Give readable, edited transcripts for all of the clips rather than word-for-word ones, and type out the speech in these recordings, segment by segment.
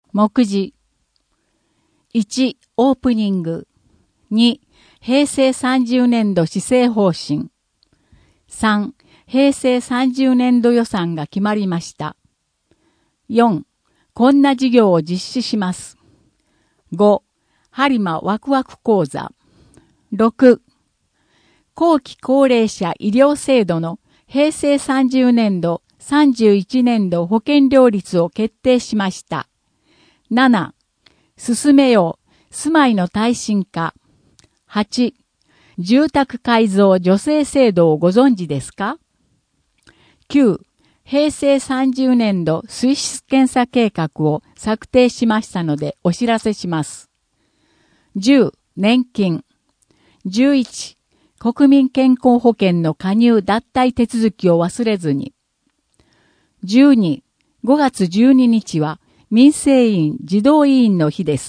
目次。1、オープニング。2、平成30年度施政方針。3、平成30年度予算が決まりました。4、こんな事業を実施します。5、播磨ワクワク講座。6、後期高齢者医療制度の平成30年度、31年度保険料率を決定しました。7、進めよう、住まいの耐震化。8、住宅改造助成制度をご存知ですか？ 9、平成30年度水質検査計画を策定しましたのでお知らせします。10、年金。11、国民健康保険の加入脱退手続きを忘れずに。12、5月12日は民生委員児童委員の日です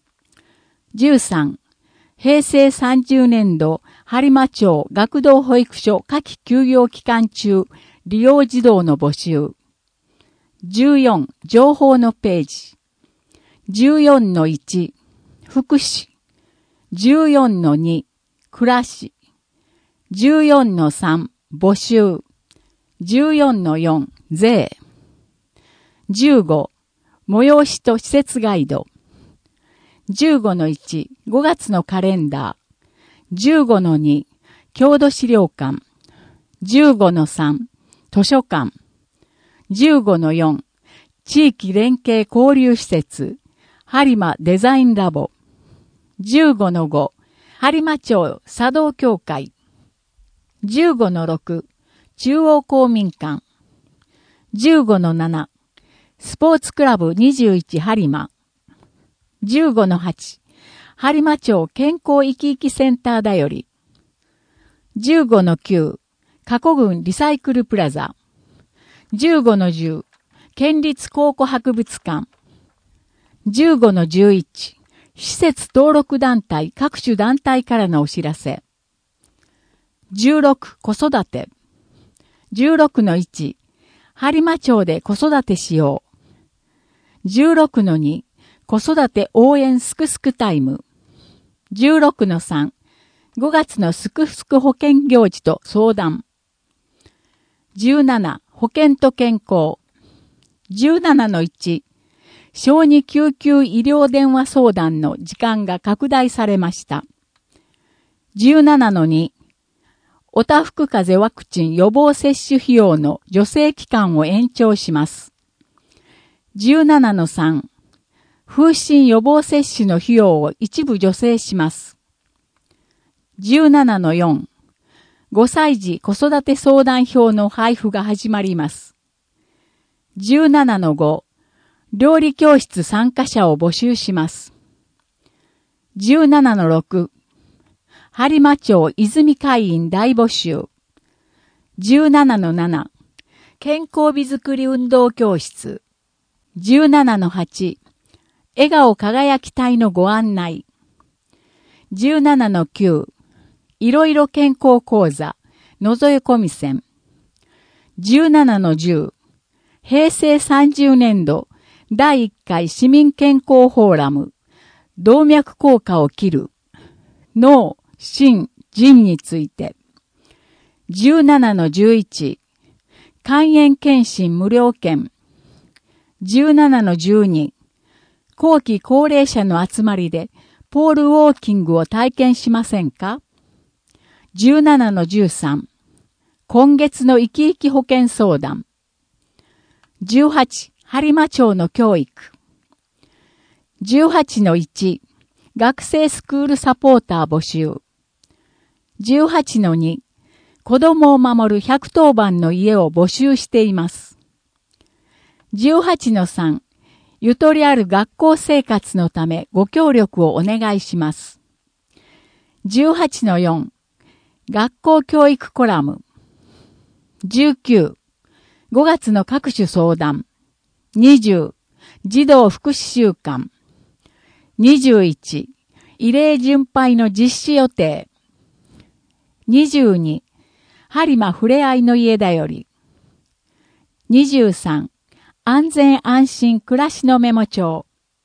。13、平成30年度播磨町学童保育所夏季休業期間中利用児童の募集。14、情報のページ。14-1、福祉。14-2、暮らし。14-3、募集。14-4、税。15、催しと施設ガイド。15-1、5月のカレンダー。15-2、郷土資料館。15-3、図書館。15-4、地域連携交流施設。播磨デザインラボ。15-5、播磨町茶道協会。15-6、中央公民館。15-7、スポーツクラブ21播磨。15-8、播磨町健康生き生きセンターだより。15-9、加古郡リサイクルプラザ。15-10、県立考古博物館。15-11、施設登録団体各種団体からのお知らせ。16、子育て。16-1、播磨町で子育てしよう。16-2、子育て応援すくすくタイム。16-3、5月のすくすく保険行事と相談。17、保険と健康。17-1、小児救急医療電話相談の時間が拡大されました。17-2、おたふく風邪ワクチン予防接種費用の助成期間を延長します。17-3、風疹予防接種の費用を一部助成します。17-4、5歳児子育て相談票の配布が始まります。17-5、料理教室参加者を募集します。17-6、播磨町泉会員大募集。17-7、健康美づくり運動教室。17-8、笑顔輝き隊のご案内。17-9、いろいろ健康講座、のぞよこみ線。17-10、平成30年度第1回市民健康フォーラム、動脈硬化を切る、脳、心、腎について。17-11、肝炎検診無料券。17-12、後期高齢者の集まりでポールウォーキングを体験しませんか？ 17-13、今月の生き生き保険相談。18、播磨町の教育。18-1、学生スクールサポーター募集。18-2、子供を守る110番の家を募集しています。18-3、ゆとりある学校生活のためご協力をお願いします。18-4、学校教育コラム。19、5月の各種相談。20、児童福祉週間。21、慰霊巡拝の実施予定。22、播磨ふれあいの家だより。23、安全安心暮らしのメモ帳。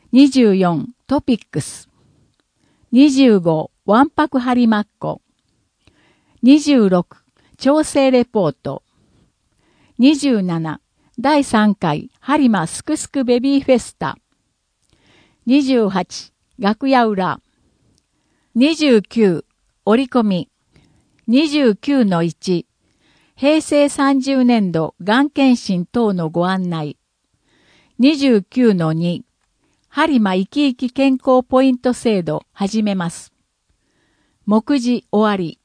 24トピックス。25わんぱく張りまっこ。26調整レポート。27第3回ハリマスクスクベビーフェスタ。28楽屋裏。29折り込み。29-1平成30年度がん検診等のご案内。29-2ハリマ生き生き健康ポイント制度始めます。目次終わり。